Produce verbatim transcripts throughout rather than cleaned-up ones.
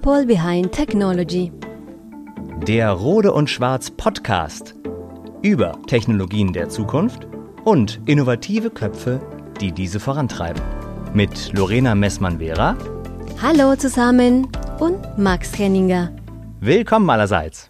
People Behind Technology. Der Rode und Schwarz Podcast über Technologien der Zukunft und innovative Köpfe, die diese vorantreiben. Mit Lorena Messmann-Vera. Hallo zusammen und Max Henninger. Willkommen allerseits.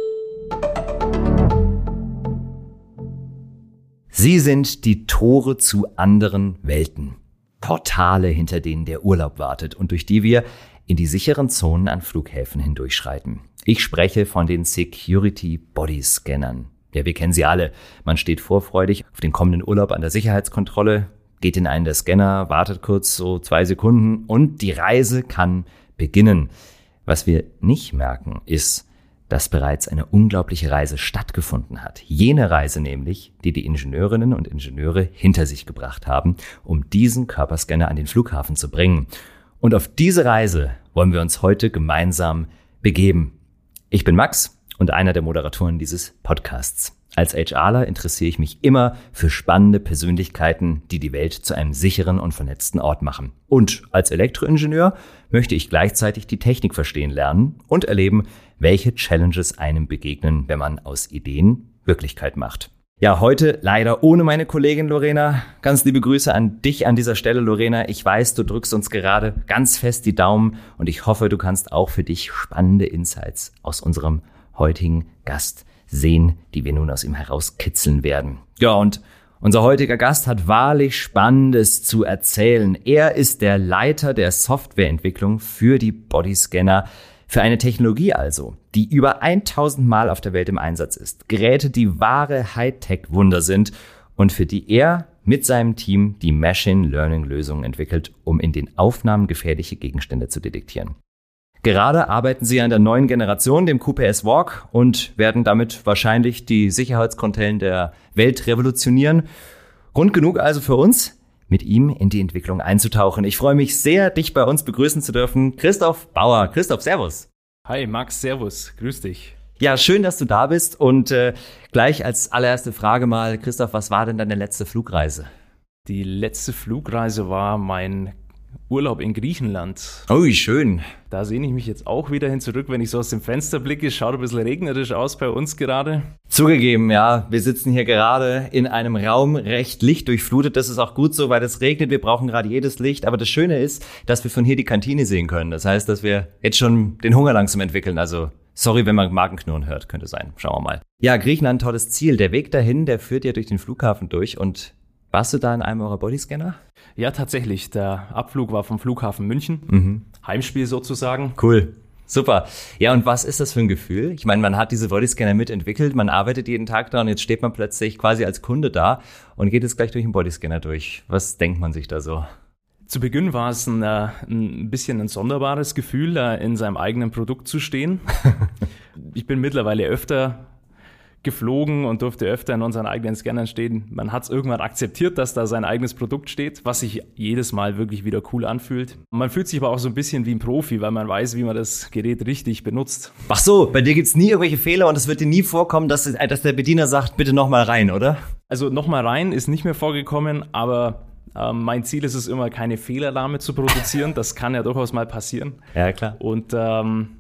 Sie sind die Tore zu anderen Welten. Portale, hinter denen der Urlaub wartet und durch die wir in die sicheren Zonen an Flughäfen hindurchschreiten. Ich spreche von den Security Body Scannern. Ja, wir kennen sie alle. Man steht vorfreudig auf den kommenden Urlaub an der Sicherheitskontrolle, geht in einen der Scanner, wartet kurz so zwei Sekunden und die Reise kann beginnen. Was wir nicht merken, ist, dass bereits eine unglaubliche Reise stattgefunden hat. Jene Reise nämlich, die die Ingenieurinnen und Ingenieure hinter sich gebracht haben, um diesen Körperscanner an den Flughafen zu bringen. Und auf diese Reise wollen wir uns heute gemeinsam begeben. Ich bin Max und einer der Moderatoren dieses Podcasts. Als HRler interessiere ich mich immer für spannende Persönlichkeiten, die die Welt zu einem sicheren und vernetzten Ort machen. Und als Elektroingenieur möchte ich gleichzeitig die Technik verstehen lernen und erleben, welche Challenges einem begegnen, wenn man aus Ideen Wirklichkeit macht. Ja, heute leider ohne meine Kollegin Lorena. Ganz liebe Grüße an dich an dieser Stelle, Lorena. Ich weiß, du drückst uns gerade ganz fest die Daumen und ich hoffe, du kannst auch für dich spannende Insights aus unserem heutigen Gast sehen, die wir nun aus ihm herauskitzeln werden. Ja, und unser heutiger Gast hat wahrlich Spannendes zu erzählen. Er ist der Leiter der Softwareentwicklung für die Bodyscanner, für eine Technologie also, die über tausend Mal auf der Welt im Einsatz ist. Geräte, die wahre Hightech-Wunder sind und für die er mit seinem Team die Machine Learning-Lösungen entwickelt, um in den Aufnahmen gefährliche Gegenstände zu detektieren. Gerade arbeiten sie an der neuen Generation, dem Q P S Walk, und werden damit wahrscheinlich die Sicherheitskontrollen der Welt revolutionieren. Grund genug also für uns, mit ihm in die Entwicklung einzutauchen. Ich freue mich sehr, dich bei uns begrüßen zu dürfen. Christoph Bauer. Christoph, servus. Hi Max, servus. Grüß dich. Ja, schön, dass du da bist. Und äh, gleich als allererste Frage mal, Christoph, was war denn deine letzte Flugreise? Die letzte Flugreise war mein Urlaub in Griechenland. Oh, wie schön. Da sehne ich mich jetzt auch wieder hin zurück, wenn ich so aus dem Fenster blicke. Schaut ein bisschen regnerisch aus bei uns gerade. Zugegeben, ja. Wir sitzen hier gerade in einem Raum recht lichtdurchflutet. Das ist auch gut so, weil es regnet. Wir brauchen gerade jedes Licht. Aber das Schöne ist, dass wir von hier die Kantine sehen können. Das heißt, dass wir jetzt schon den Hunger langsam entwickeln. Also sorry, wenn man Magenknurren hört. Könnte sein. Schauen wir mal. Ja, Griechenland, tolles Ziel. Der Weg dahin, der führt ja durch den Flughafen durch. Und warst du da in einem eurer Bodyscanner? Ja, tatsächlich. Der Abflug war vom Flughafen München. Mhm. Heimspiel sozusagen. Cool. Super. Ja, und was ist das für ein Gefühl? Ich meine, man hat diese Bodyscanner mitentwickelt, man arbeitet jeden Tag da und jetzt steht man plötzlich quasi als Kunde da und geht jetzt gleich durch den Bodyscanner durch. Was denkt man sich da so? Zu Beginn war es ein, äh, ein bisschen ein sonderbares Gefühl, äh, in seinem eigenen Produkt zu stehen. Ich bin mittlerweile öfter geflogen und durfte öfter in unseren eigenen Scannern stehen. Man hat es irgendwann akzeptiert, dass da sein eigenes Produkt steht, was sich jedes Mal wirklich wieder cool anfühlt. Man fühlt sich aber auch so ein bisschen wie ein Profi, weil man weiß, wie man das Gerät richtig benutzt. Ach so, bei dir gibt's nie irgendwelche Fehler und es wird dir nie vorkommen, dass, dass der Bediener sagt, bitte nochmal rein, oder? Also nochmal rein ist nicht mehr vorgekommen, aber ähm, mein Ziel ist es immer, keine Fehlalarme zu produzieren. Das kann ja durchaus mal passieren. Ja, klar. Und ähm,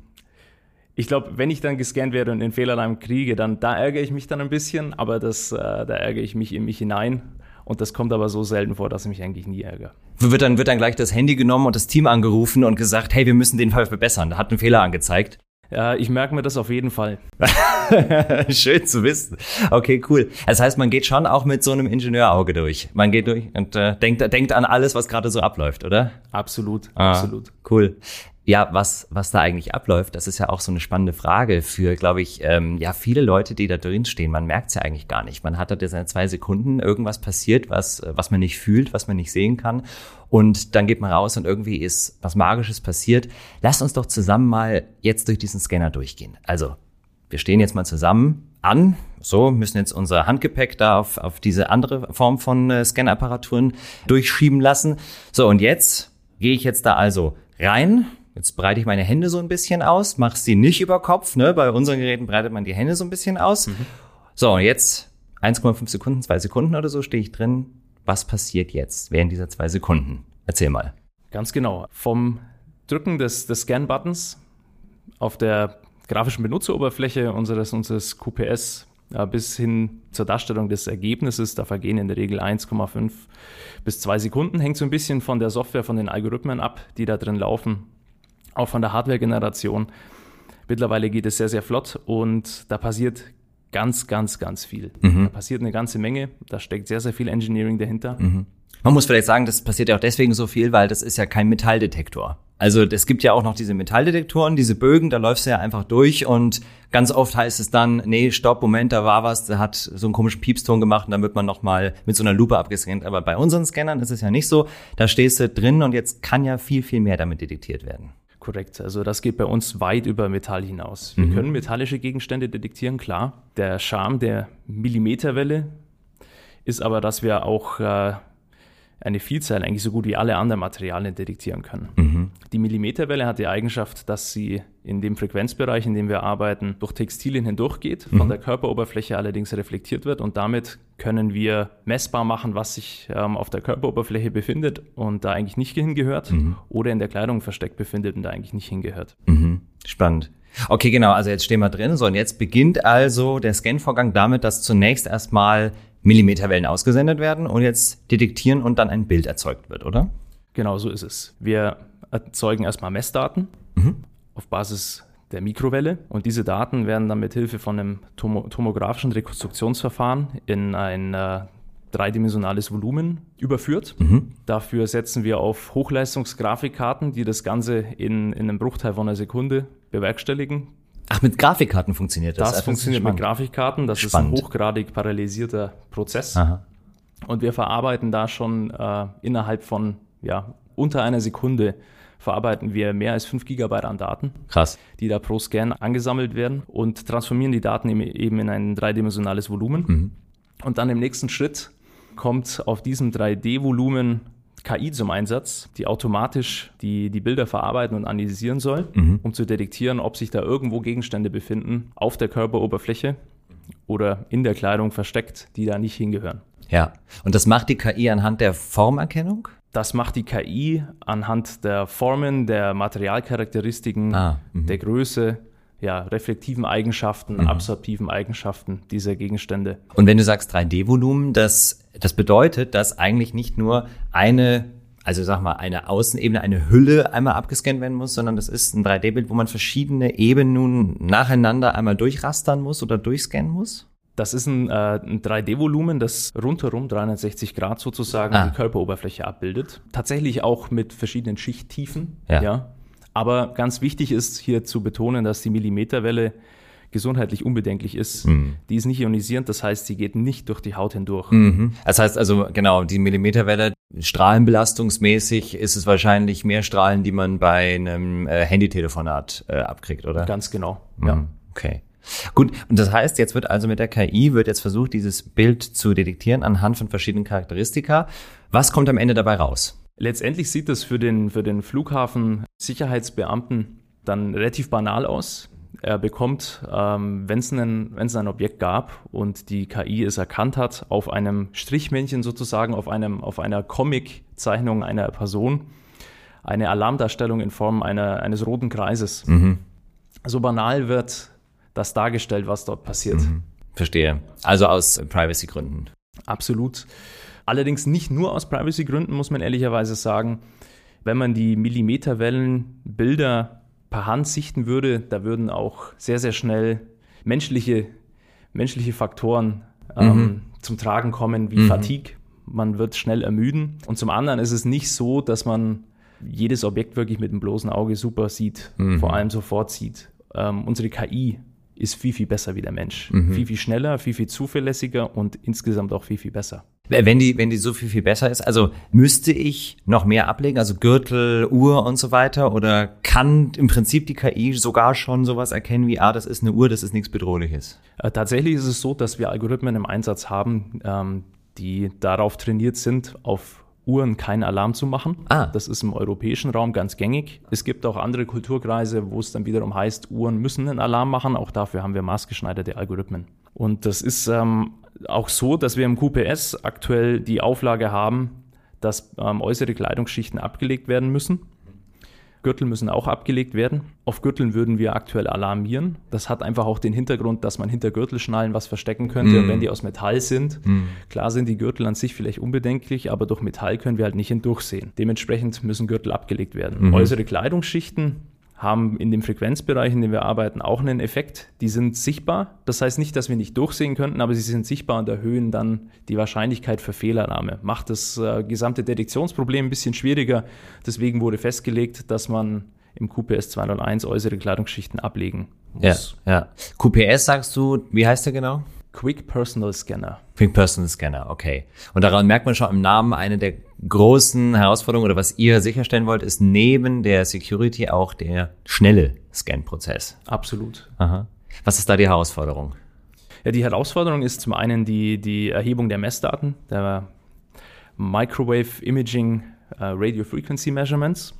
ich glaube, wenn ich dann gescannt werde und den Fehlalarm kriege, dann da ärgere ich mich dann ein bisschen, aber das, äh, da ärgere ich mich in mich hinein und das kommt aber so selten vor, dass ich mich eigentlich nie ärgere. Wird dann, wird dann gleich das Handy genommen und das Team angerufen und gesagt, hey, wir müssen den Fall verbessern, da hat einen Fehler angezeigt. Ja, ich merke mir das auf jeden Fall. Schön zu wissen. Okay, cool. Das heißt, man geht schon auch mit so einem Ingenieurauge durch. Man geht durch und äh, denkt, denkt an alles, was gerade so abläuft, oder? Absolut, ah, absolut. Cool. Ja, was was da eigentlich abläuft, das ist ja auch so eine spannende Frage für, glaube ich, ähm, ja viele Leute, die da drin stehen. Man merkt es ja eigentlich gar nicht. Man hat da seine zwei Sekunden, irgendwas passiert, was was man nicht fühlt, was man nicht sehen kann. Und dann geht man raus und irgendwie ist was Magisches passiert. Lasst uns doch zusammen mal jetzt durch diesen Scanner durchgehen. Also, wir stehen jetzt mal zusammen an. So, müssen jetzt unser Handgepäck da auf, auf diese andere Form von äh, Scannerapparaturen durchschieben lassen. So, und jetzt gehe ich jetzt da also rein. Jetzt breite ich meine Hände so ein bisschen aus, mache sie nicht über Kopf, ne? Bei unseren Geräten breitet man die Hände so ein bisschen aus. Mhm. So, und jetzt eins Komma fünf Sekunden, zwei Sekunden oder so stehe ich drin. Was passiert jetzt während dieser zwei Sekunden? Erzähl mal. Ganz genau. Vom Drücken des, des Scan-Buttons auf der grafischen Benutzeroberfläche unseres, unseres Q P S äh, bis hin zur Darstellung des Ergebnisses, da vergehen in der Regel eins Komma fünf bis zwei Sekunden, hängt so ein bisschen von der Software, von den Algorithmen ab, die da drin laufen, auch von der Hardware-Generation. Mittlerweile geht es sehr, sehr flott und da passiert ganz, ganz, ganz viel. Mhm. Da passiert eine ganze Menge, da steckt sehr, sehr viel Engineering dahinter. Mhm. Man muss vielleicht sagen, das passiert ja auch deswegen so viel, weil das ist ja kein Metalldetektor. Also es gibt ja auch noch diese Metalldetektoren, diese Bögen, da läufst du ja einfach durch und ganz oft heißt es dann, nee, stopp, Moment, da war was, der hat so einen komischen Piepston gemacht und dann wird man nochmal mit so einer Lupe abgescannt. Aber bei unseren Scannern ist es ja nicht so, da stehst du drin und jetzt kann ja viel, viel mehr damit detektiert werden. Korrekt, also das geht bei uns weit über Metall hinaus. Wir mhm. können metallische Gegenstände detektieren, klar. Der Charme der Millimeterwelle ist aber, dass wir auch äh, eine Vielzahl, eigentlich so gut wie alle anderen Materialien detektieren können. Mhm. Die Millimeterwelle hat die Eigenschaft, dass sie in dem Frequenzbereich, in dem wir arbeiten, durch Textilien hindurchgeht, von mhm. der Körperoberfläche allerdings reflektiert wird und damit können wir messbar machen, was sich ähm, auf der Körperoberfläche befindet und da eigentlich nicht hingehört mhm. oder in der Kleidung versteckt befindet und da eigentlich nicht hingehört. Mhm. Spannend. Okay, genau, also jetzt stehen wir drin. So, und jetzt beginnt also der Scan-Vorgang damit, dass zunächst erstmal Millimeterwellen ausgesendet werden und jetzt detektieren und dann ein Bild erzeugt wird, oder? Genau, so ist es. Wir erzeugen erstmal Messdaten mhm. auf Basis der Mikrowelle und diese Daten werden dann mit Hilfe von einem tomo- tomografischen Rekonstruktionsverfahren in ein äh, dreidimensionales Volumen überführt. Mhm. Dafür setzen wir auf Hochleistungsgrafikkarten, die das Ganze in, in einem Bruchteil von einer Sekunde bewerkstelligen. Ach, mit Grafikkarten funktioniert das? Das, das funktioniert mit Grafikkarten. Das spannend. Ist ein hochgradig parallelisierter Prozess. Aha. Und wir verarbeiten da schon äh, innerhalb von ja, unter einer Sekunde verarbeiten wir mehr als fünf Gigabyte an Daten, krass, die da pro Scan angesammelt werden und transformieren die Daten eben in ein dreidimensionales Volumen. Mhm. Und dann im nächsten Schritt kommt auf diesem drei D-Volumen K I zum Einsatz, die automatisch die, die Bilder verarbeiten und analysieren soll, mhm. um zu detektieren, ob sich da irgendwo Gegenstände befinden auf der Körperoberfläche oder in der Kleidung versteckt, die da nicht hingehören. Ja, und das macht die K I anhand der Formerkennung? Das macht die K I anhand der Formen, der Materialcharakteristiken, ah, der Größe, ja, reflektiven Eigenschaften, mhm. absorptiven Eigenschaften dieser Gegenstände. Und wenn du sagst drei D-Volumen, das, das bedeutet, dass eigentlich nicht nur eine, also sag mal, eine Außenebene, eine Hülle einmal abgescannt werden muss, sondern das ist ein drei D-Bild, wo man verschiedene Ebenen nun nacheinander einmal durchrastern muss oder durchscannen muss? Das ist ein, äh, ein drei D-Volumen, das rundherum dreihundertsechzig Grad sozusagen ah. die Körperoberfläche abbildet. Tatsächlich auch mit verschiedenen Schichttiefen, ja. ja. Aber ganz wichtig ist hier zu betonen, dass die Millimeterwelle gesundheitlich unbedenklich ist. Mhm. Die ist nicht ionisierend, das heißt, sie geht nicht durch die Haut hindurch. Mhm. Das heißt also, genau, die Millimeterwelle, strahlenbelastungsmäßig ist es wahrscheinlich mehr Strahlen, die man bei einem äh, Handytelefonat äh, abkriegt, oder? Ganz genau, mhm. ja. Okay. Gut, und das heißt, jetzt wird also mit der K I wird jetzt versucht, dieses Bild zu detektieren anhand von verschiedenen Charakteristika. Was kommt am Ende dabei raus? Letztendlich sieht das für den, für den Flughafen-Sicherheitsbeamten dann relativ banal aus. Er bekommt, ähm, wenn es ein, wenn es ein Objekt gab und die K I es erkannt hat, auf einem Strichmännchen sozusagen, auf einem, auf einer Comic-Zeichnung einer Person, eine Alarmdarstellung in Form einer, eines roten Kreises. Mhm. So banal wird das dargestellt, was dort passiert. Mhm. Verstehe. Also aus Privacy-Gründen. Absolut. Allerdings nicht nur aus Privacy-Gründen, muss man ehrlicherweise sagen. Wenn man die Millimeterwellenbilder per Hand sichten würde, da würden auch sehr, sehr schnell menschliche, menschliche Faktoren ähm, mhm. zum Tragen kommen, wie mhm. Fatigue. Man wird schnell ermüden. Und zum anderen ist es nicht so, dass man jedes Objekt wirklich mit dem bloßen Auge super sieht, mhm. vor allem sofort sieht. Ähm, unsere K I ist viel, viel besser wie der Mensch. Mhm. Viel, viel schneller, viel, viel zuverlässiger und insgesamt auch viel, viel besser. Wenn die, wenn die so viel, viel besser ist, also müsste ich noch mehr ablegen, also Gürtel, Uhr und so weiter, oder kann im Prinzip die K I sogar schon sowas erkennen wie, ah, das ist eine Uhr, das ist nichts Bedrohliches? Äh, tatsächlich ist es so, dass wir Algorithmen im Einsatz haben, ähm, die darauf trainiert sind, auf Uhren keinen Alarm zu machen. Ah. Das ist im europäischen Raum ganz gängig. Es gibt auch andere Kulturkreise, wo es dann wiederum heißt, Uhren müssen einen Alarm machen. Auch dafür haben wir maßgeschneiderte Algorithmen. Und das ist ähm, auch so, dass wir im Q P S aktuell die Auflage haben, dass ähm, äußere Kleidungsschichten abgelegt werden müssen. Gürtel müssen auch abgelegt werden. Auf Gürteln würden wir aktuell alarmieren. Das hat einfach auch den Hintergrund, dass man hinter Gürtelschnallen was verstecken könnte. Mm. Und wenn die aus Metall sind, mm. klar sind die Gürtel an sich vielleicht unbedenklich, aber durch Metall können wir halt nicht hindurchsehen. Dementsprechend müssen Gürtel abgelegt werden. Mm. Äußere Kleidungsschichten haben in dem Frequenzbereich, in dem wir arbeiten, auch einen Effekt. Die sind sichtbar. Das heißt nicht, dass wir nicht durchsehen könnten, aber sie sind sichtbar und erhöhen dann die Wahrscheinlichkeit für Fehlannahme. Macht das äh, gesamte Detektionsproblem ein bisschen schwieriger. Deswegen wurde festgelegt, dass man im Q P S zweihunderteins äußere Kleidungsschichten ablegen muss. Ja, ja. Q P S sagst du, wie heißt der genau? Quick Personal Scanner. Quick Personal Scanner, okay. Und daran merkt man schon im Namen, eine der großen Herausforderungen oder was ihr sicherstellen wollt, ist neben der Security auch der schnelle Scan-Prozess. Absolut. Aha. Was ist da die Herausforderung? Ja, die Herausforderung ist zum einen die, die Erhebung der Messdaten, der Microwave Imaging uh, Radio Frequency Measurements.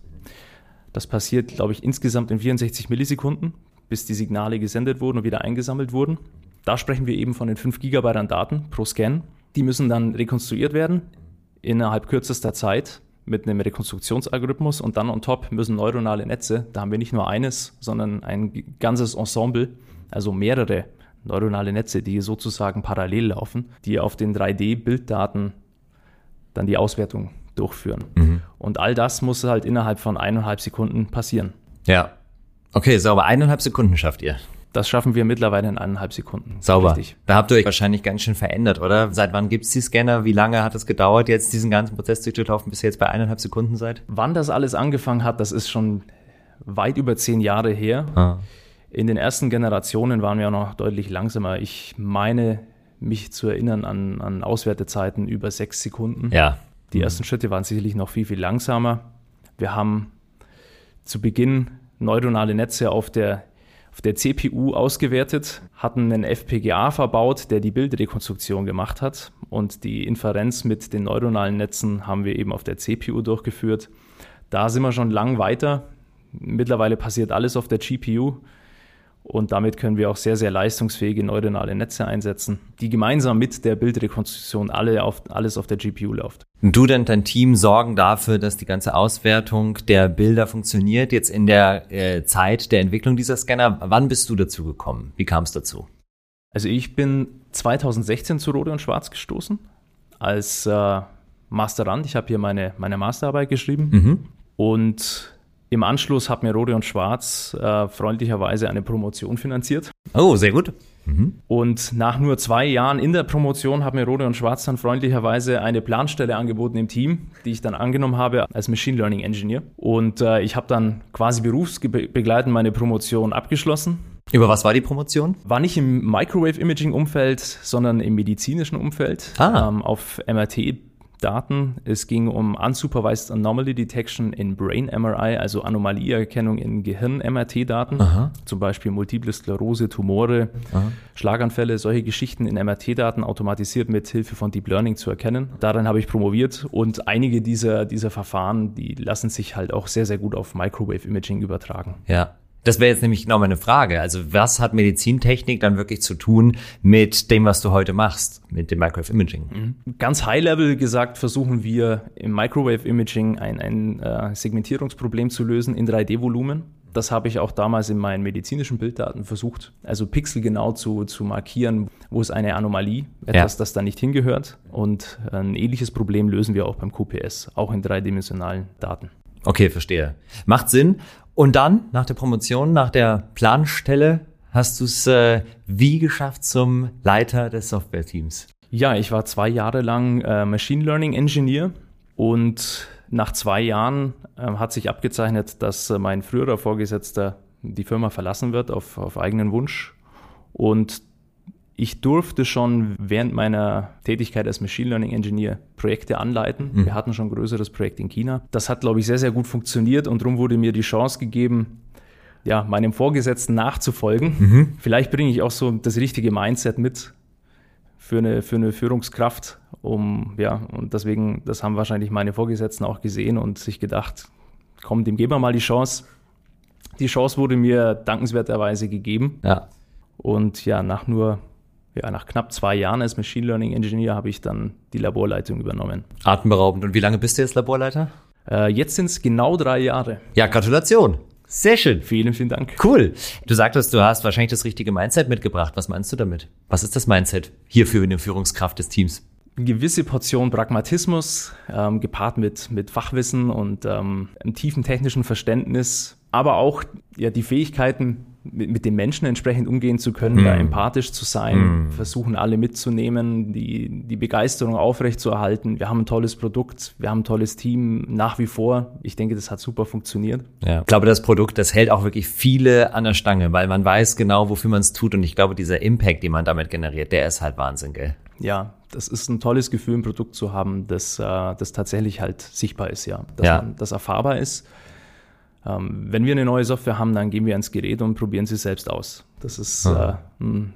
Das passiert, glaube ich, insgesamt in vierundsechzig Millisekunden, bis die Signale gesendet wurden und wieder eingesammelt wurden. Da sprechen wir eben von den fünf Gigabyte an Daten pro Scan. Die müssen dann rekonstruiert werden innerhalb kürzester Zeit mit einem Rekonstruktionsalgorithmus und dann on top müssen neuronale Netze, da haben wir nicht nur eines, sondern ein ganzes Ensemble, also mehrere neuronale Netze, die sozusagen parallel laufen, die auf den drei D-Bilddaten dann die Auswertung durchführen. Mhm. Und all das muss halt innerhalb von eineinhalb Sekunden passieren. Ja. Okay, sauber. Eineinhalb Sekunden schafft ihr. Das schaffen wir mittlerweile in eineinhalb Sekunden. Sauber. Richtig. Da habt ihr euch wahrscheinlich ganz schön verändert, oder? Seit wann gibt's die Scanner? Wie lange hat es gedauert, jetzt diesen ganzen Prozess durchlaufen, bis ihr jetzt bei eineinhalb Sekunden seid? Wann das alles angefangen hat, das ist schon weit über zehn Jahre her. Ah. In den ersten Generationen waren wir auch noch deutlich langsamer. Ich meine, mich zu erinnern an, an Auswertezeiten über sechs Sekunden. Ja. Die ersten Schritte waren sicherlich noch viel, viel langsamer. Wir haben zu Beginn neuronale Netze auf der auf der C P U ausgewertet, hatten einen F P G A verbaut, der die Bildrekonstruktion gemacht hat und die Inferenz mit den neuronalen Netzen haben wir eben auf der C P U durchgeführt. Da sind wir schon lang weiter. Mittlerweile passiert alles auf der G P U und damit können wir auch sehr, sehr leistungsfähige neuronale Netze einsetzen, die gemeinsam mit der Bildrekonstruktion alle auf, alles auf der G P U läuft. Und du und dein Team sorgen dafür, dass die ganze Auswertung der Bilder funktioniert. Jetzt in der äh, Zeit der Entwicklung dieser Scanner, wann bist du dazu gekommen? Wie kam es dazu? Also ich bin zweitausendsechzehn zu Rohde und Schwarz gestoßen als äh, Masterand. Ich habe hier meine, meine Masterarbeit geschrieben mhm. und im Anschluss hat mir Rohde und Schwarz äh, freundlicherweise eine Promotion finanziert. Oh, sehr gut. Mhm. Und nach nur zwei Jahren in der Promotion hat mir Rohde und Schwarz dann freundlicherweise eine Planstelle angeboten im Team, die ich dann angenommen habe als Machine Learning Engineer. Und äh, ich habe dann quasi berufsbegleitend meine Promotion abgeschlossen. Über was war die Promotion? War nicht im Microwave-Imaging-Umfeld, sondern im medizinischen Umfeld, ah. ähm, auf M R T Daten. Es ging um Unsupervised Anomaly Detection in Brain M R I, also Anomalieerkennung in Gehirn-M R T-Daten, Aha. zum Beispiel Multiple Sklerose, Tumore, Aha. Schlaganfälle, solche Geschichten in M R T-Daten automatisiert mit Hilfe von Deep Learning zu erkennen. Daran habe ich promoviert und einige dieser, dieser Verfahren, die lassen sich halt auch sehr, sehr gut auf Microwave-Imaging übertragen. Ja. Das wäre jetzt nämlich genau meine Frage. Also was hat Medizintechnik dann wirklich zu tun mit dem, was du heute machst, mit dem Microwave Imaging? Ganz high-level gesagt versuchen wir im Microwave Imaging ein, ein äh, Segmentierungsproblem zu lösen in drei D-Volumen. Das habe ich auch damals in meinen medizinischen Bilddaten versucht, also pixelgenau zu, zu markieren, wo es eine Anomalie, etwas, ja. das da nicht hingehört. Und ein ähnliches Problem lösen wir auch beim Q P S, auch in dreidimensionalen Daten. Okay, verstehe. Macht Sinn. Und dann, nach der Promotion, nach der Planstelle, hast du es äh, wie geschafft zum Leiter des Software-Teams? Ja, ich war zwei Jahre lang äh, Machine Learning Engineer und nach zwei Jahren äh, hat sich abgezeichnet, dass äh, mein früherer Vorgesetzter die Firma verlassen wird auf, auf eigenen Wunsch. Und ich durfte schon während meiner Tätigkeit als Machine Learning Engineer Projekte anleiten. Mhm. Wir hatten schon ein größeres Projekt in China. Das hat, glaube ich, sehr, sehr gut funktioniert und darum wurde mir die Chance gegeben, ja, meinem Vorgesetzten nachzufolgen. Mhm. Vielleicht bringe ich auch so das richtige Mindset mit für eine, für eine Führungskraft. Um, ja, und deswegen, das haben wahrscheinlich meine Vorgesetzten auch gesehen und sich gedacht, komm, dem geben wir mal die Chance. Die Chance wurde mir dankenswerterweise gegeben. Ja. Und ja, nach nur Ja, nach knapp zwei Jahren als Machine Learning Engineer habe ich dann die Laborleitung übernommen. Atemberaubend. Und wie lange bist du jetzt Laborleiter? Äh, jetzt sind es genau drei Jahre. Ja, Gratulation. Sehr schön. Vielen, vielen Dank. Cool. Du sagtest, du hast wahrscheinlich das richtige Mindset mitgebracht. Was meinst du damit? Was ist das Mindset hier für eine Führungskraft des Teams? Eine gewisse Portion Pragmatismus, ähm, gepaart mit, mit Fachwissen und ähm, einem tiefen technischen Verständnis, aber auch ja, die Fähigkeiten, mit, mit den Menschen entsprechend umgehen zu können, mm. da empathisch zu sein, mm. versuchen alle mitzunehmen, die, die Begeisterung aufrechtzuerhalten. Wir haben ein tolles Produkt, wir haben ein tolles Team nach wie vor. Ich denke, das hat super funktioniert. Ja. Ich glaube, das Produkt, das hält auch wirklich viele an der Stange, weil man weiß genau, wofür man es tut. Und ich glaube, dieser Impact, den man damit generiert, der ist halt Wahnsinn, gell? Ja, das ist ein tolles Gefühl, ein Produkt zu haben, das, äh, das tatsächlich halt sichtbar ist, ja. Dass ja. man, das erfahrbar ist. Ähm, wenn wir eine neue Software haben, dann gehen wir ans Gerät und probieren sie selbst aus. Das ist mhm. äh, ein,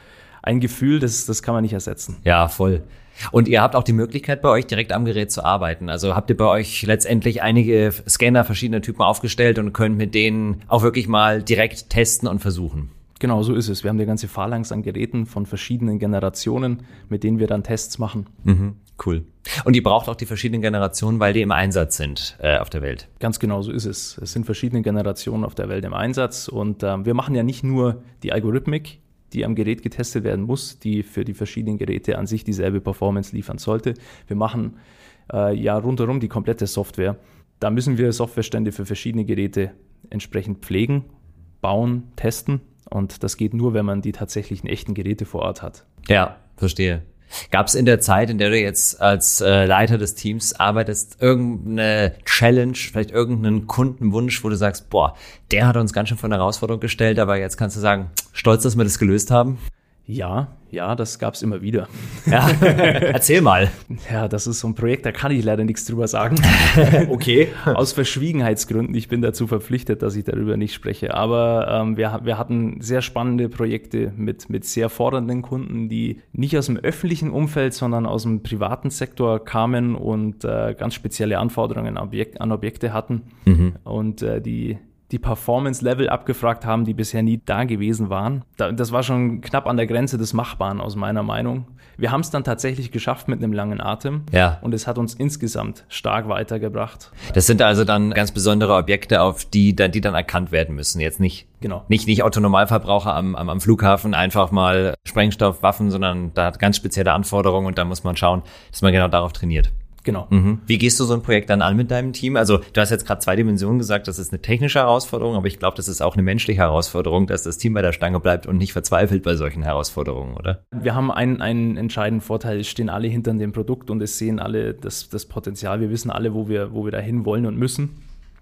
ein Gefühl, das, das kann man nicht ersetzen. Ja, voll. Und ihr habt auch die Möglichkeit, bei euch direkt am Gerät zu arbeiten. Also habt ihr bei euch letztendlich einige Scanner verschiedener Typen aufgestellt und könnt mit denen auch wirklich mal direkt testen und versuchen. Genau, so ist es. Wir haben eine ganze Phalanx an Geräten von verschiedenen Generationen, mit denen wir dann Tests machen. Mhm, cool. Und ihr braucht auch die verschiedenen Generationen, weil die im Einsatz sind äh, auf der Welt. Ganz genau, so ist es. Es sind verschiedene Generationen auf der Welt im Einsatz. Und äh, wir machen ja nicht nur die Algorithmik, die am Gerät getestet werden muss, die für die verschiedenen Geräte an sich dieselbe Performance liefern sollte. Wir machen äh, ja rundherum die komplette Software. Da müssen wir Softwarestände für verschiedene Geräte entsprechend pflegen, bauen, testen. Und das geht nur, wenn man die tatsächlichen echten Geräte vor Ort hat. Ja, verstehe. Gab es in der Zeit, in der du jetzt als äh, Leiter des Teams arbeitest, irgendeine Challenge, vielleicht irgendeinen Kundenwunsch, wo du sagst, boah, der hat uns ganz schön vor eine Herausforderung gestellt, aber jetzt kannst du sagen, stolz, dass wir das gelöst haben? Ja, ja, das gab's immer wieder. Ja, erzähl mal. Ja, das ist so ein Projekt, da kann ich leider nichts drüber sagen. Okay. Aus Verschwiegenheitsgründen. Ich bin dazu verpflichtet, dass ich darüber nicht spreche. Aber ähm, wir, wir hatten sehr spannende Projekte mit, mit sehr fordernden Kunden, die nicht aus dem öffentlichen Umfeld, sondern aus dem privaten Sektor kamen und äh, ganz spezielle Anforderungen an, Objekt, an Objekte hatten. Mhm. Und äh, die die Performance-Level abgefragt haben, die bisher nie da gewesen waren. Das war schon knapp an der Grenze des Machbaren aus meiner Meinung. Wir haben es dann tatsächlich geschafft mit einem langen Atem. Ja. Und es hat uns insgesamt stark weitergebracht. Das sind also dann ganz besondere Objekte, auf die dann, die dann erkannt werden müssen. Jetzt nicht, genau. nicht, nicht Autonormalverbraucher am, am, am Flughafen einfach mal Sprengstoff, Waffen, sondern da hat ganz spezielle Anforderungen und da muss man schauen, dass man genau darauf trainiert. Genau. Mhm. Wie gehst du so ein Projekt dann an mit deinem Team? Also du hast jetzt gerade zwei Dimensionen gesagt, das ist eine technische Herausforderung, aber ich glaube, das ist auch eine menschliche Herausforderung, dass das Team bei der Stange bleibt und nicht verzweifelt bei solchen Herausforderungen, oder? Wir haben einen, einen entscheidenden Vorteil, es stehen alle hinter dem Produkt und es sehen alle das, das Potenzial. Wir wissen alle, wo wir, wo wir dahin wollen und müssen.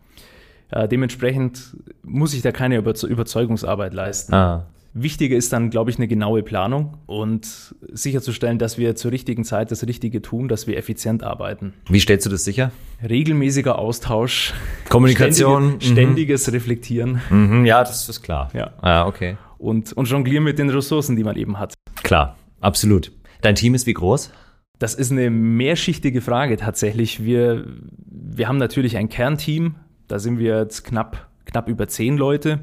Äh, dementsprechend muss ich da keine Überze- Überzeugungsarbeit leisten. Ah. Wichtiger ist dann, glaube ich, eine genaue Planung und sicherzustellen, dass wir zur richtigen Zeit das Richtige tun, dass wir effizient arbeiten. Wie stellst du das sicher? Regelmäßiger Austausch. Kommunikation. Ständige, ständiges mhm. Reflektieren. Mhm, ja, das ist klar. Ja. Ah, okay. Und, und jonglieren mit den Ressourcen, die man eben hat. Klar, absolut. Dein Team ist wie groß? Das ist eine mehrschichtige Frage tatsächlich. Wir, wir haben natürlich ein Kernteam. Da sind wir jetzt knapp, knapp über zehn Leute.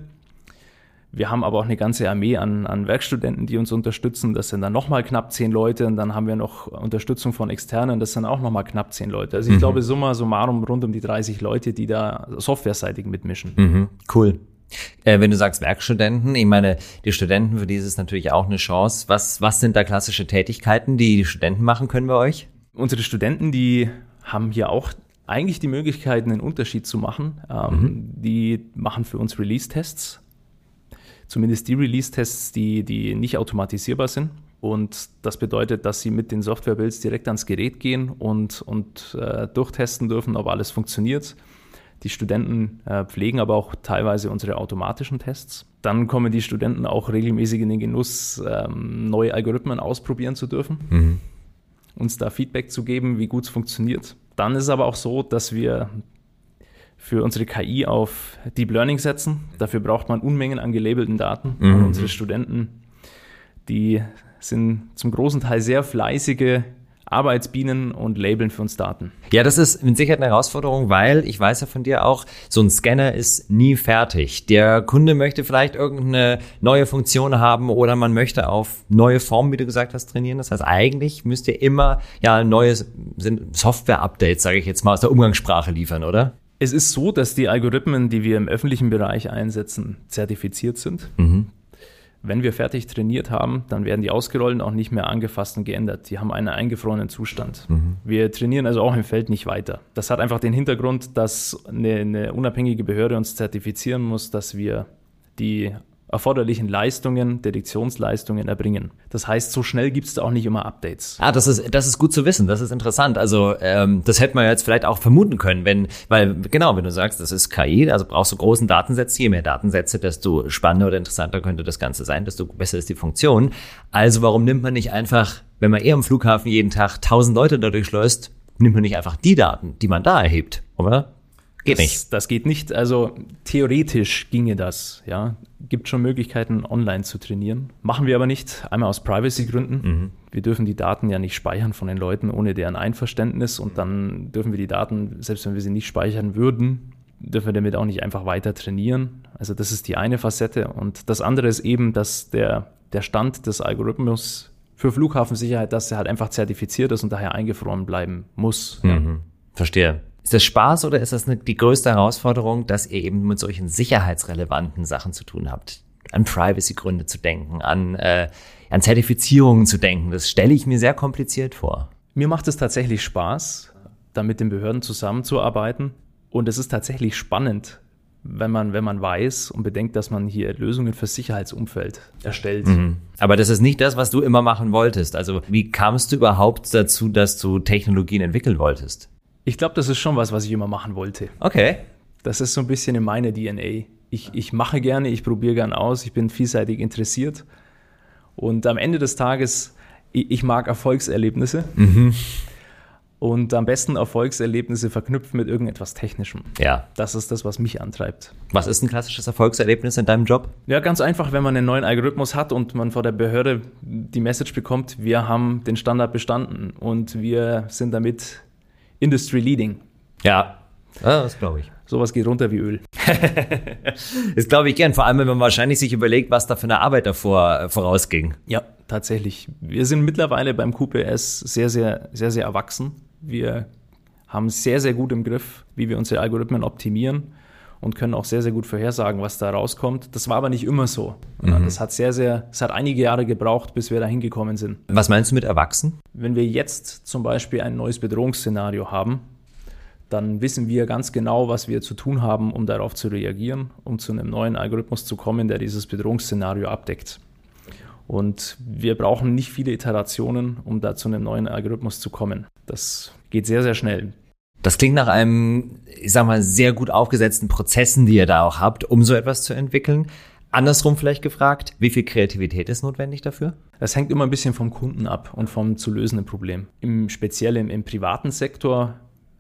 Wir haben aber auch eine ganze Armee an, an Werkstudenten, die uns unterstützen. Das sind dann nochmal knapp zehn Leute. Und dann haben wir noch Unterstützung von Externen. Das sind auch nochmal knapp zehn Leute. Also ich mhm. glaube, summa summarum rund um die dreißig Leute, die da softwareseitig mitmischen. Mhm. Cool. Äh, wenn du sagst Werkstudenten, ich meine, die Studenten, für die ist es natürlich auch eine Chance. Was, was sind da klassische Tätigkeiten, die die Studenten machen können bei euch? Unsere Studenten, die haben hier auch eigentlich die Möglichkeit, einen Unterschied zu machen. Ähm, mhm. Die machen für uns Release-Tests. Zumindest die Release-Tests, die, die nicht automatisierbar sind. Und das bedeutet, dass sie mit den Software-Builds direkt ans Gerät gehen und, und äh, durchtesten dürfen, ob alles funktioniert. Die Studenten äh, pflegen aber auch teilweise unsere automatischen Tests. Dann kommen die Studenten auch regelmäßig in den Genuss, ähm, neue Algorithmen ausprobieren zu dürfen, mhm. uns da Feedback zu geben, wie gut es funktioniert. Dann ist es aber auch so, dass wir für unsere K I auf Deep Learning setzen. Dafür braucht man Unmengen an gelabelten Daten. Mhm. Und unsere Studenten, die sind zum großen Teil sehr fleißige Arbeitsbienen und labeln für uns Daten. Ja, das ist mit Sicherheit eine Herausforderung, weil ich weiß ja von dir auch, so ein Scanner ist nie fertig. Der Kunde möchte vielleicht irgendeine neue Funktion haben oder man möchte auf neue Formen, wie du gesagt hast, trainieren. Das heißt, eigentlich müsst ihr immer ja neue Software-Updates, sage ich jetzt mal, aus der Umgangssprache liefern, oder? Es ist so, dass die Algorithmen, die wir im öffentlichen Bereich einsetzen, zertifiziert sind. Mhm. Wenn wir fertig trainiert haben, dann werden die ausgerollt und auch nicht mehr angefasst und geändert. Die haben einen eingefrorenen Zustand. Mhm. Wir trainieren also auch im Feld nicht weiter. Das hat einfach den Hintergrund, dass eine, eine unabhängige Behörde uns zertifizieren muss, dass wir die erforderlichen Leistungen, Detektionsleistungen erbringen. Das heißt, so schnell gibt es da auch nicht immer Updates. Ah, das ist das ist gut zu wissen, das ist interessant. Also ähm, das hätte man jetzt vielleicht auch vermuten können, wenn, weil genau, wenn du sagst, das ist K I, also brauchst du großen Datensätze, je mehr Datensätze, desto spannender oder interessanter könnte das Ganze sein, desto besser ist die Funktion. Also warum nimmt man nicht einfach, wenn man eher am Flughafen jeden Tag tausend Leute dadurch schleust, nimmt man nicht einfach die Daten, die man da erhebt, oder? Geht das, nicht. Das geht nicht. Also theoretisch ginge das, ja. Gibt schon Möglichkeiten, online zu trainieren. Machen wir aber nicht. Einmal aus Privacy-Gründen. Mhm. Wir dürfen die Daten ja nicht speichern von den Leuten ohne deren Einverständnis. Und dann dürfen wir die Daten, selbst wenn wir sie nicht speichern würden, dürfen wir damit auch nicht einfach weiter trainieren. Also das ist die eine Facette. Und das andere ist eben, dass der, der Stand des Algorithmus für Flughafensicherheit, dass er halt einfach zertifiziert ist und daher eingefroren bleiben muss. Mhm. Ja. Verstehe. Ist das Spaß oder ist das eine, die größte Herausforderung, dass ihr eben mit solchen sicherheitsrelevanten Sachen zu tun habt? An Privacy-Gründe zu denken, an, äh, an Zertifizierungen zu denken. Das stelle ich mir sehr kompliziert vor. Mir macht es tatsächlich Spaß, da mit den Behörden zusammenzuarbeiten. Und es ist tatsächlich spannend, wenn man, wenn man weiß und bedenkt, dass man hier Lösungen fürs Sicherheitsumfeld erstellt. Mhm. Aber das ist nicht das, was du immer machen wolltest. Also wie kamst du überhaupt dazu, dass du Technologien entwickeln wolltest? Ich glaube, das ist schon was, was ich immer machen wollte. Okay. Das ist so ein bisschen in meiner D N A. Ich, ich mache gerne, ich probiere gerne aus, ich bin vielseitig interessiert. Und am Ende des Tages, ich, ich mag Erfolgserlebnisse. Mhm. Und am besten Erfolgserlebnisse verknüpft mit irgendetwas Technischem. Ja. Das ist das, was mich antreibt. Was ist ein klassisches Erfolgserlebnis in deinem Job? Ja, ganz einfach, wenn man einen neuen Algorithmus hat und man vor der Behörde die Message bekommt, wir haben den Standard bestanden und wir sind damit Industry Leading. Ja, ja das glaube ich. Sowas geht runter wie Öl. Das glaube ich gern, vor allem wenn man wahrscheinlich sich überlegt, was da für eine Arbeit davor vorausging. Ja, tatsächlich. Wir sind mittlerweile beim Q P S sehr, sehr, sehr, sehr erwachsen. Wir haben sehr, sehr gut im Griff, wie wir unsere Algorithmen optimieren und können auch sehr, sehr gut vorhersagen, was da rauskommt. Das war aber nicht immer so. Mhm. Das hat sehr, sehr, es hat einige Jahre gebraucht, bis wir da hingekommen sind. Was meinst du mit erwachsen? Wenn wir jetzt zum Beispiel ein neues Bedrohungsszenario haben, dann wissen wir ganz genau, was wir zu tun haben, um darauf zu reagieren, um zu einem neuen Algorithmus zu kommen, der dieses Bedrohungsszenario abdeckt. Und wir brauchen nicht viele Iterationen, um da zu einem neuen Algorithmus zu kommen. Das geht sehr, sehr schnell. Das klingt nach einem, ich sag mal, sehr gut aufgesetzten Prozessen, die ihr da auch habt, um so etwas zu entwickeln. Andersrum vielleicht gefragt, wie viel Kreativität ist notwendig dafür? Das hängt immer ein bisschen vom Kunden ab und vom zu lösenden Problem. Im speziell im, im privaten Sektor,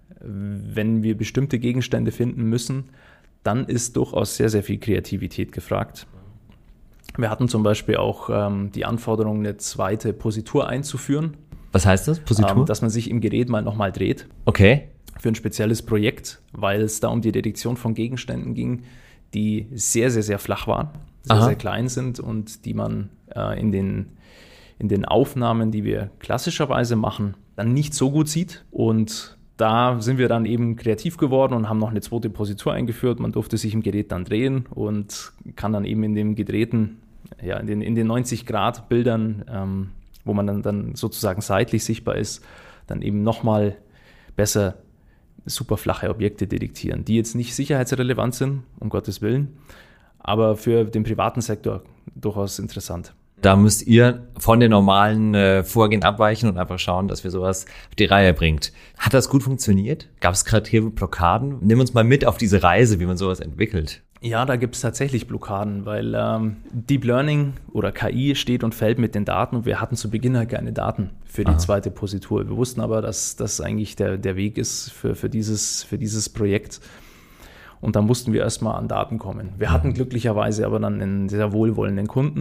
wenn wir bestimmte Gegenstände finden müssen, dann ist durchaus sehr, sehr viel Kreativität gefragt. Wir hatten zum Beispiel auch ähm, die Anforderung, eine zweite Positur einzuführen. Was heißt das, Positur? Ähm, dass man sich im Gerät mal nochmal dreht. Okay. Für ein spezielles Projekt, weil es da um die Detektion von Gegenständen ging, die sehr, sehr, sehr flach waren, sehr, Aha. sehr klein sind und die man äh, in den, in den Aufnahmen, die wir klassischerweise machen, dann nicht so gut sieht. Und da sind wir dann eben kreativ geworden und haben noch eine zweite Positur eingeführt. Man durfte sich im Gerät dann drehen und kann dann eben in dem gedrehten, ja, in den, in den neunzig Grad Bildern, ähm, wo man dann, dann sozusagen seitlich sichtbar ist, dann eben nochmal besser super flache Objekte detektieren, die jetzt nicht sicherheitsrelevant sind, um Gottes Willen, aber für den privaten Sektor durchaus interessant. Da müsst ihr von den normalen äh, Vorgehen abweichen und einfach schauen, dass wir sowas auf die Reihe bringt. Hat das gut funktioniert? Gab es kreative Blockaden? Nimm uns mal mit auf diese Reise, wie man sowas entwickelt. Ja, da gibt es tatsächlich Blockaden, weil ähm, Deep Learning oder K I steht und fällt mit den Daten und wir hatten zu Beginn halt keine Daten für die Aha. zweite Positur. Wir wussten aber, dass das eigentlich der, der Weg ist für, für, dieses, für dieses Projekt. Und da mussten wir erstmal an Daten kommen. Wir hatten glücklicherweise aber dann einen sehr wohlwollenden Kunden,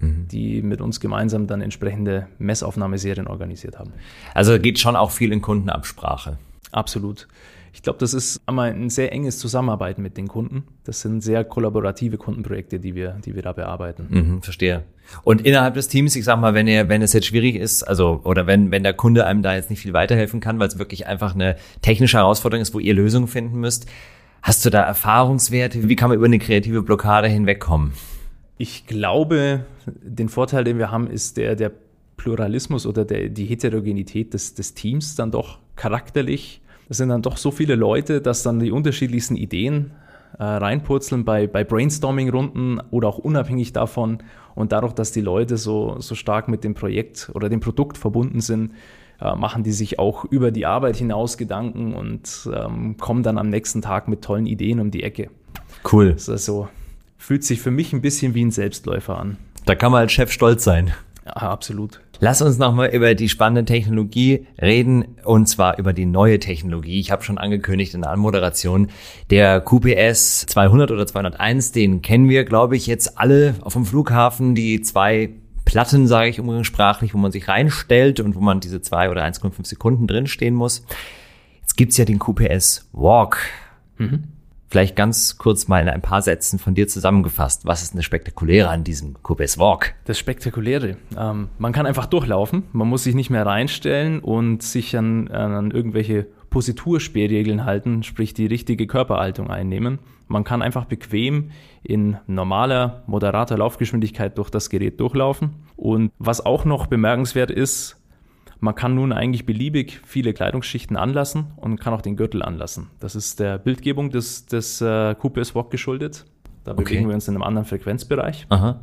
mhm. die mit uns gemeinsam dann entsprechende Messaufnahmeserien organisiert haben. Also geht schon auch viel in Kundenabsprache. Absolut. Ich glaube, das ist einmal ein sehr enges Zusammenarbeiten mit den Kunden. Das sind sehr kollaborative Kundenprojekte, die wir, die wir da bearbeiten. Mhm, verstehe. Und innerhalb des Teams, ich sag mal, wenn ihr, wenn es jetzt schwierig ist, also oder wenn wenn der Kunde einem da jetzt nicht viel weiterhelfen kann, weil es wirklich einfach eine technische Herausforderung ist, wo ihr Lösungen finden müsst, hast du da Erfahrungswerte? Wie kann man über eine kreative Blockade hinwegkommen? Ich glaube, den Vorteil, den wir haben, ist der der Pluralismus oder der, die Heterogenität des, des Teams dann doch charakterlich. Das sind dann doch so viele Leute, dass dann die unterschiedlichsten Ideen äh, reinpurzeln bei, bei Brainstorming-Runden oder auch unabhängig davon. Und dadurch, dass die Leute so, so stark mit dem Projekt oder dem Produkt verbunden sind, äh, machen die sich auch über die Arbeit hinaus Gedanken und ähm, kommen dann am nächsten Tag mit tollen Ideen um die Ecke. Cool. Das ist also, fühlt sich für mich ein bisschen wie ein Selbstläufer an. Da kann man als Chef stolz sein. Ja, absolut. Lass uns nochmal über die spannende Technologie reden, und zwar über die neue Technologie. Ich habe schon angekündigt in der Anmoderation, der Q P S zweihundert oder zweihunderteins, den kennen wir, glaube ich, jetzt alle auf dem Flughafen. Die zwei Platten, sage ich umgangssprachlich, wo man sich reinstellt und wo man diese zwei oder eins Komma fünf Sekunden drinstehen muss. Jetzt gibt's ja den Q P S Walk. Mhm. Vielleicht ganz kurz mal in ein paar Sätzen von dir zusammengefasst. Was ist das Spektakuläre an diesem Q P S Walk? Das Spektakuläre. Ähm, man kann einfach durchlaufen. Man muss sich nicht mehr reinstellen und sich an, an irgendwelche Positursperrregeln halten, sprich die richtige Körperhaltung einnehmen. Man kann einfach bequem in normaler, moderater Laufgeschwindigkeit durch das Gerät durchlaufen. Und was auch noch bemerkenswert ist, man kann nun eigentlich beliebig viele Kleidungsschichten anlassen und kann auch den Gürtel anlassen. Das ist der Bildgebung des, des äh, Q P S Walk geschuldet. Da okay. bewegen wir uns in einem anderen Frequenzbereich. Aha.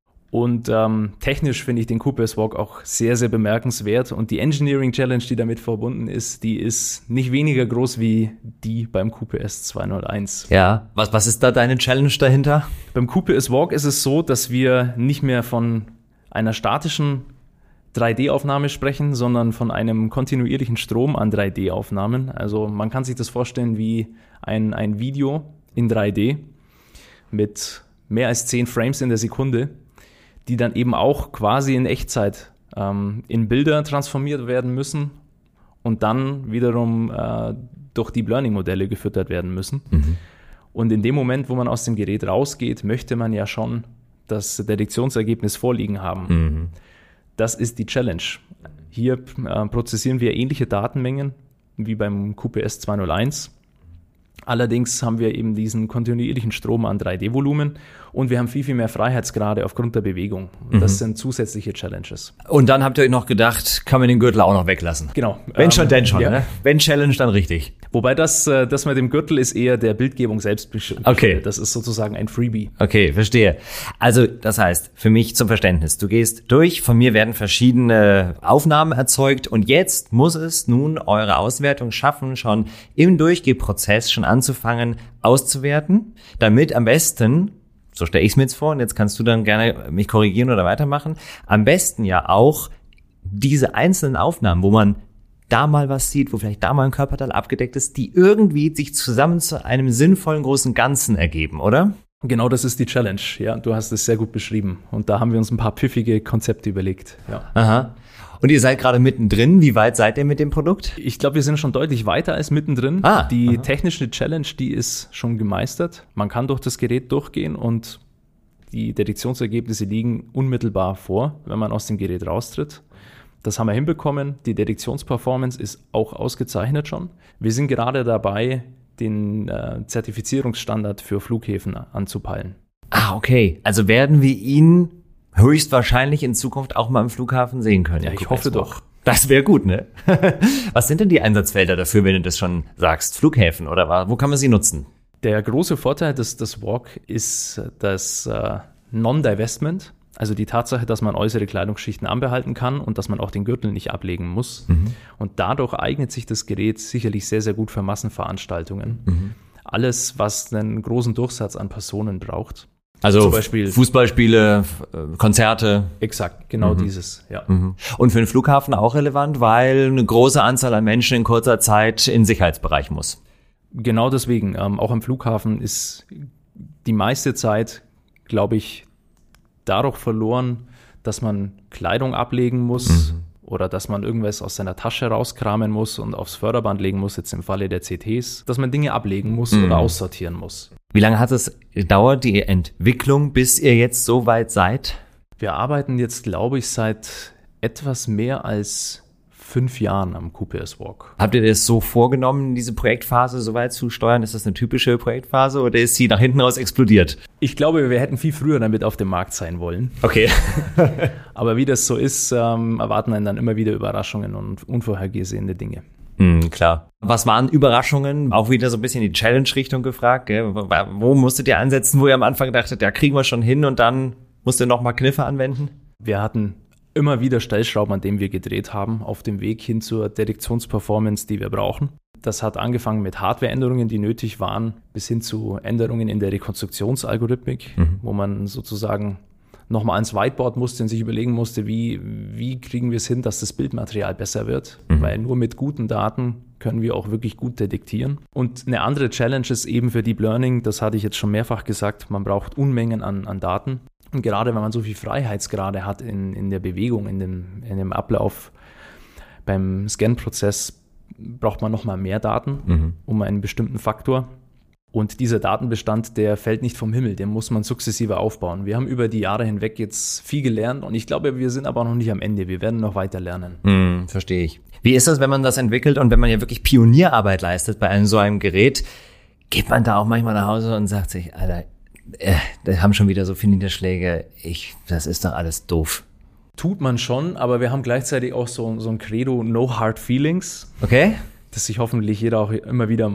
Und ähm, technisch finde ich den Q P S Walk auch sehr, sehr bemerkenswert. Und die Engineering Challenge, die damit verbunden ist, die ist nicht weniger groß wie die beim Q P S zweihunderteins. Ja, was, was ist da deine Challenge dahinter? Beim Q P S Walk ist es so, dass wir nicht mehr von einer statischen drei D-Aufnahme sprechen, sondern von einem kontinuierlichen Strom an drei D-Aufnahmen. Also man kann sich das vorstellen wie ein, ein Video in drei D mit mehr als zehn Frames in der Sekunde, die dann eben auch quasi in Echtzeit ähm, in Bilder transformiert werden müssen und dann wiederum äh, durch Deep Learning-Modelle gefüttert werden müssen. Mhm. Und in dem Moment, wo man aus dem Gerät rausgeht, möchte man ja schon das Detektionsergebnis vorliegen haben. Mhm. Das ist die Challenge. Hier äh, prozessieren wir ähnliche Datenmengen wie beim Q P S zweihunderteins. Allerdings haben wir eben diesen kontinuierlichen Strom an drei D-Volumen und wir haben viel, viel mehr Freiheitsgrade aufgrund der Bewegung. Mhm. Das sind zusätzliche Challenges. Und dann habt ihr euch noch gedacht, kann man den Gürtel auch noch weglassen? Genau. Wenn ähm, schon, denn schon. Ja. Ne? Wenn Challenge, dann richtig. Wobei das, das mit dem Gürtel ist eher der Bildgebung selbst bestimmt. Okay. Das ist sozusagen ein Freebie. Okay, verstehe. Also das heißt, für mich zum Verständnis, du gehst durch, von mir werden verschiedene Aufnahmen erzeugt und jetzt muss es nun eure Auswertung schaffen, schon im Durchgehprozess schon anzufangen, auszuwerten, damit am besten, so stelle ich es mir jetzt vor, und jetzt kannst du dann gerne mich korrigieren oder weitermachen, am besten ja auch diese einzelnen Aufnahmen, wo man da mal was sieht, wo vielleicht da mal ein Körperteil abgedeckt ist, die irgendwie sich zusammen zu einem sinnvollen großen Ganzen ergeben, oder? Genau, das ist die Challenge. Ja, du hast es sehr gut beschrieben. Und da haben wir uns ein paar pfiffige Konzepte überlegt. Ja. Aha. Und ihr seid gerade mittendrin. Wie weit seid ihr mit dem Produkt? Ich glaube, wir sind schon deutlich weiter als mittendrin. Ah, die aha. technische Challenge, die ist schon gemeistert. Man kann durch das Gerät durchgehen und die Detektionsergebnisse liegen unmittelbar vor, wenn man aus dem Gerät raustritt. Das haben wir hinbekommen. Die Detektionsperformance ist auch ausgezeichnet schon. Wir sind gerade dabei, den äh, Zertifizierungsstandard für Flughäfen anzupeilen. Ah, okay. Also werden wir ihn höchstwahrscheinlich in Zukunft auch mal im Flughafen sehen können. Ja, ich hoffe doch. Das wäre gut, ne? Was sind denn die Einsatzfelder dafür, wenn du das schon sagst? Flughäfen oder wo kann man sie nutzen? Der große Vorteil des, des Walk ist das äh, Non-Divestment. Also die Tatsache, dass man äußere Kleidungsschichten anbehalten kann und dass man auch den Gürtel nicht ablegen muss. Mhm. Und dadurch eignet sich das Gerät sicherlich sehr, sehr gut für Massenveranstaltungen. Mhm. Alles, was einen großen Durchsatz an Personen braucht. Also zum Beispiel Fußballspiele, Konzerte. Exakt, genau mhm. dieses. Ja. Mhm. Und für den Flughafen auch relevant, weil eine große Anzahl an Menschen in kurzer Zeit in den Sicherheitsbereich muss. Genau deswegen. Ähm, auch am Flughafen ist die meiste Zeit, glaube ich, dadurch verloren, dass man Kleidung ablegen muss Mhm. oder dass man irgendwas aus seiner Tasche rauskramen muss und aufs Förderband legen muss, jetzt im Falle der C Ts, dass man Dinge ablegen muss Mhm. oder aussortieren muss. Wie lange hat es gedauert, die Entwicklung, bis ihr jetzt so weit seid? Wir arbeiten jetzt, glaube ich, seit etwas mehr als fünf Jahren am Q P S Walk. Habt ihr das so vorgenommen, diese Projektphase so weit zu steuern? Ist das eine typische Projektphase oder ist sie nach hinten raus explodiert? Ich glaube, wir hätten viel früher damit auf dem Markt sein wollen. Okay. Aber wie das so ist, ähm, erwarten einen dann immer wieder Überraschungen und unvorhergesehene Dinge. Hm, klar. Was waren Überraschungen? Auch wieder so ein bisschen die Challenge-Richtung gefragt. Gell? Wo, wo musstet ihr ansetzen, wo ihr am Anfang dachtet, ja, kriegen wir schon hin und dann musst ihr nochmal Kniffe anwenden? Wir hatten immer wieder Stellschrauben, an denen wir gedreht haben, auf dem Weg hin zur Detektionsperformance, die wir brauchen. Das hat angefangen mit Hardwareänderungen, die nötig waren, bis hin zu Änderungen in der Rekonstruktionsalgorithmik, mhm. wo man sozusagen nochmal ans Whiteboard musste und sich überlegen musste, wie, wie kriegen wir es hin, dass das Bildmaterial besser wird. Mhm. Weil nur mit guten Daten können wir auch wirklich gut detektieren. Und eine andere Challenge ist eben für Deep Learning, das hatte ich jetzt schon mehrfach gesagt, man braucht Unmengen an, an Daten. Und gerade wenn man so viel Freiheitsgrade hat in, in der Bewegung, in dem, in dem Ablauf beim Scan-Prozess, braucht man nochmal mehr Daten mhm. um einen bestimmten Faktor. Und dieser Datenbestand, der fällt nicht vom Himmel, den muss man sukzessive aufbauen. Wir haben über die Jahre hinweg jetzt viel gelernt und ich glaube, wir sind aber noch nicht am Ende. Wir werden noch weiter lernen. Hm, verstehe ich. Wie ist das, wenn man das entwickelt und wenn man ja wirklich Pionierarbeit leistet bei einem so einem Gerät? Geht man da auch manchmal nach Hause und sagt sich, Alter, äh, da haben schon wieder so viele Niederschläge, ich, das ist doch alles doof. Tut man schon, aber wir haben gleichzeitig auch so, so ein Credo, no hard feelings. Okay. Das sich hoffentlich jeder auch immer wieder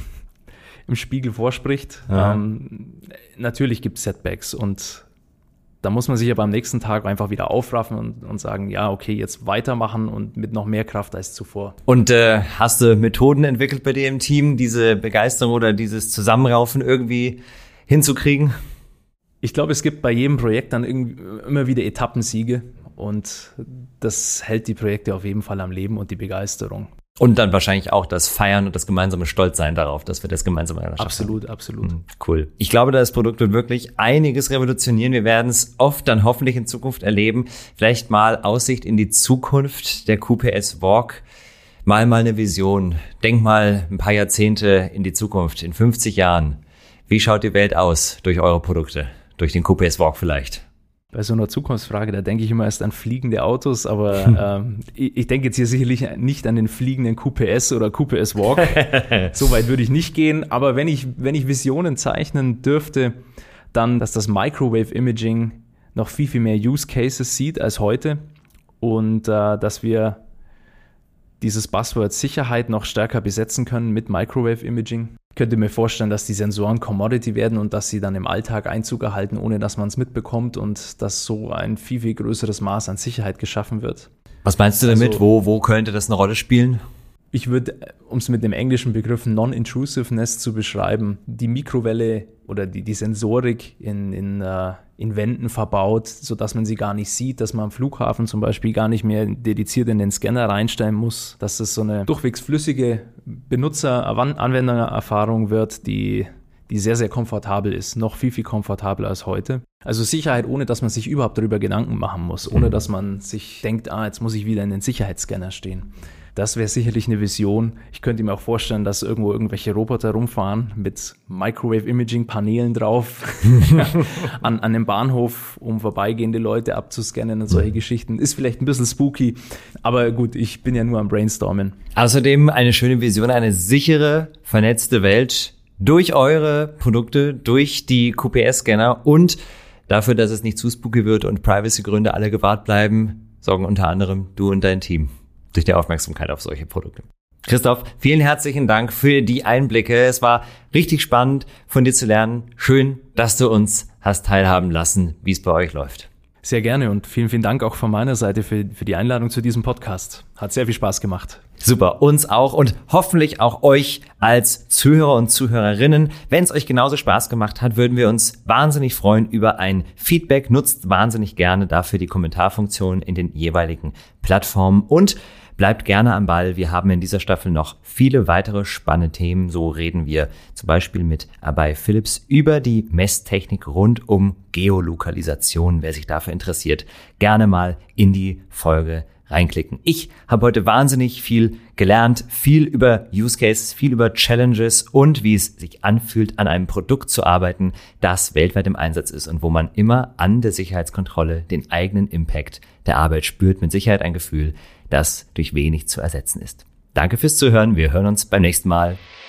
im Spiegel vorspricht. Ähm, natürlich gibt es Setbacks und da muss man sich aber am nächsten Tag einfach wieder aufraffen und, und sagen, ja, okay, jetzt weitermachen und mit noch mehr Kraft als zuvor. Und äh, hast du Methoden entwickelt bei dir im Team, diese Begeisterung oder dieses Zusammenraufen irgendwie hinzukriegen? Ich glaube, es gibt bei jedem Projekt dann irgendwie immer wieder Etappensiege und das hält die Projekte auf jeden Fall am Leben und die Begeisterung. Und dann wahrscheinlich auch das Feiern und das gemeinsame Stolzsein darauf, dass wir das gemeinsam schaffen. Absolut, absolut. Mhm, cool. Ich glaube, das Produkt wird wirklich einiges revolutionieren. Wir werden es oft dann hoffentlich in Zukunft erleben. Vielleicht mal Aussicht in die Zukunft der Q P S Walk. Mal mal eine Vision. Denk mal ein paar Jahrzehnte in die Zukunft, in fünfzig Jahren. Wie schaut die Welt aus durch eure Produkte? Durch den Q P S Walk vielleicht? Bei so einer Zukunftsfrage, da denke ich immer erst an fliegende Autos, aber hm. ähm, ich, ich denke jetzt hier sicherlich nicht an den fliegenden Q P S oder Q P S Walk. So weit würde ich nicht gehen, aber wenn ich, wenn ich Visionen zeichnen dürfte, dann, dass das Microwave Imaging noch viel, viel mehr Use Cases sieht als heute und äh, dass wir dieses Buzzword Sicherheit noch stärker besetzen können mit Microwave Imaging. Ich könnte mir vorstellen, dass die Sensoren Commodity werden und dass sie dann im Alltag Einzug erhalten, ohne dass man es mitbekommt und dass so ein viel, viel größeres Maß an Sicherheit geschaffen wird. Was meinst du damit? Also, wo, wo könnte das eine Rolle spielen? Ich würde, um es mit dem englischen Begriff Non-Intrusiveness zu beschreiben, die Mikrowelle oder die, die Sensorik in, in, uh, in Wänden verbaut, sodass man sie gar nicht sieht, dass man am Flughafen zum Beispiel gar nicht mehr dediziert in den Scanner reinstellen muss, dass es so eine durchwegs flüssige Benutzer-Anwendererfahrung wird, die, die sehr, sehr komfortabel ist, noch viel, viel komfortabler als heute. Also Sicherheit, ohne dass man sich überhaupt darüber Gedanken machen muss, ohne dass man sich denkt, ah, jetzt muss ich wieder in den Sicherheitsscanner stehen. Das wäre sicherlich eine Vision. Ich könnte mir auch vorstellen, dass irgendwo irgendwelche Roboter rumfahren mit Microwave-Imaging-Paneelen drauf an, an dem Bahnhof, um vorbeigehende Leute abzuscannen und solche Geschichten. Ist vielleicht ein bisschen spooky, aber gut, ich bin ja nur am Brainstormen. Außerdem eine schöne Vision, eine sichere, vernetzte Welt durch eure Produkte, durch die Q P S-Scanner und dafür, dass es nicht zu spooky wird und Privacy-Gründe alle gewahrt bleiben, sorgen unter anderem du und dein Team durch die Aufmerksamkeit auf solche Produkte. Christoph, vielen herzlichen Dank für die Einblicke. Es war richtig spannend, von dir zu lernen. Schön, dass du uns hast teilhaben lassen, wie es bei euch läuft. Sehr gerne und vielen, vielen Dank auch von meiner Seite für, für die Einladung zu diesem Podcast. Hat sehr viel Spaß gemacht. Super, uns auch und hoffentlich auch euch als Zuhörer und Zuhörerinnen. Wenn es euch genauso Spaß gemacht hat, würden wir uns wahnsinnig freuen über ein Feedback. Nutzt wahnsinnig gerne dafür die Kommentarfunktion in den jeweiligen Plattformen und Bleibt gerne am Ball. Wir haben in dieser Staffel noch viele weitere spannende Themen. So reden wir zum Beispiel mit Abay Philips über die Messtechnik rund um Geolokalisation. Wer sich dafür interessiert, gerne mal in die Folge reinklicken. Ich habe heute wahnsinnig viel gelernt, viel über Use Cases, viel über Challenges und wie es sich anfühlt, an einem Produkt zu arbeiten, das weltweit im Einsatz ist und wo man immer an der Sicherheitskontrolle den eigenen Impact der Arbeit spürt. Mit Sicherheit ein Gefühl, das durch wenig zu ersetzen ist. Danke fürs Zuhören. Wir hören uns beim nächsten Mal.